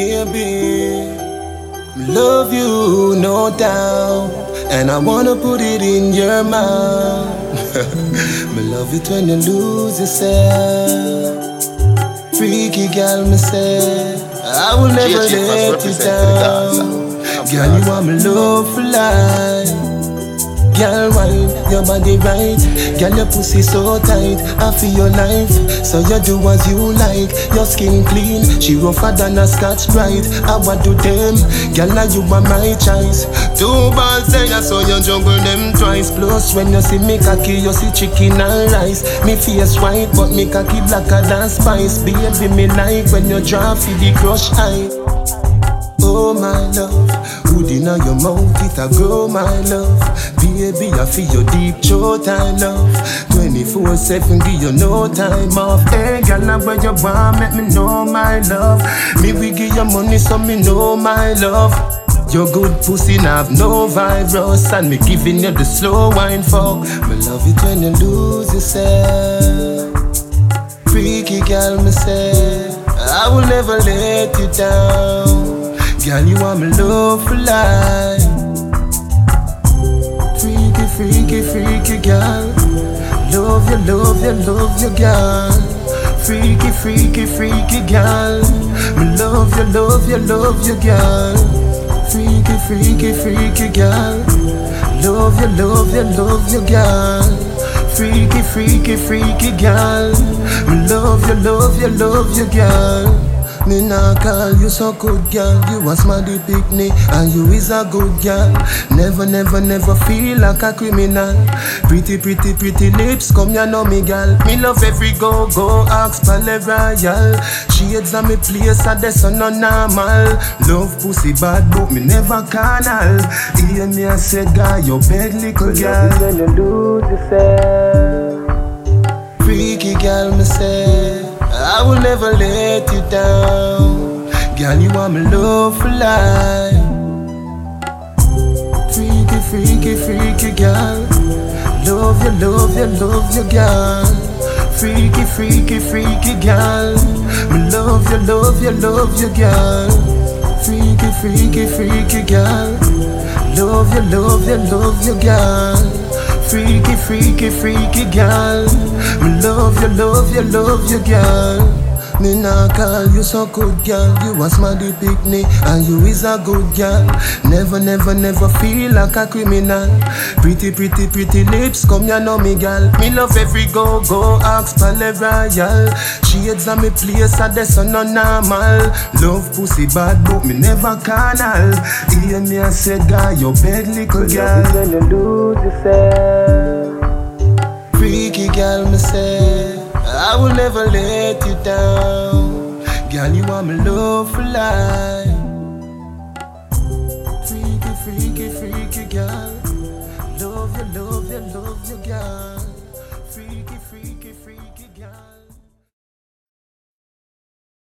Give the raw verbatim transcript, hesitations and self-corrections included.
baby. Love you, no doubt, and I wanna put it in your mouth. Me love it when you lose yourself. Freaky girl, me say I will never let you down. Girl, you want me love for life. Girl, wine, your body right. Girl, your pussy so tight. I feel your life, so you do as you like. Your skin clean, she rougher than a Scotch Brite. I want to them, girl, now you are my choice. Two balls there, so you juggle them twice. Plus, when you see me cocky, you see chicken and rice. Me face white, but me cocky blacker than spice. Baby, me like when you drop for the crush eye. Oh my love, wood inna your mouth, it a grow my love. Baby, I feel your deep throat, I love. twenty-four seven, give you no time off. Hey, girl, now where you want, make me know my love. Me we give you money, so me know my love. Your good pussy now have no virus, and me giving you the slow wine fuck. Me love it when you lose yourself. Freaky girl, me say I will never let you down. Girl, you want me love for life. Freaky, freaky, freaky girl. Love you, love you, love you, girl. Freaky, freaky, freaky girl. Me love you, love you, love you, girl. Freaky, freaky, freaky girl. Love you, love you, love you, girl. Freaky, freaky, freaky girl. Me love you, love you, love you, girl. Me nah call you so good, girl. You a smarty picnic, and you is a good girl. Never, never, never feel like a criminal. Pretty, pretty, pretty lips, come ya know me, girl. Me love every go, go, ask Palais Royal. Shades on me place, and that's so no normal. Love pussy bad, but me never carnal. Hear me I say, guy, you beg little girl. When you lose yourself. Freaky girl, me say I will never let you down. Girl, you want me love for life. Freaky, freaky, freaky girl. Love you, love you, love you, girl. Freaky, freaky, freaky girl. Me love you, love you, love you, girl. Freaky, freaky, freaky girl. Love you, love you, love you, girl. Freaky, freaky, freaky girl. Me love you, love you, love you, girl. Me nah call you so good, girl. You a smarty picnic, and you is a good girl. Never, never, never feel like a criminal. Pretty, pretty, pretty lips, come ya know me, girl. Me love every go, go, ask Palais Royal. Shades on me place, and that's so no normal. Love pussy bad, but me never carnal. Hear me I say, guy, you beg little girl. When you lose yourself. Freaky girl, me say I will never let you down. Girl, you want me love for life. Freaky, freaky, freaky girl. Love you, love you, love you, girl. Freaky, freaky, freaky girl.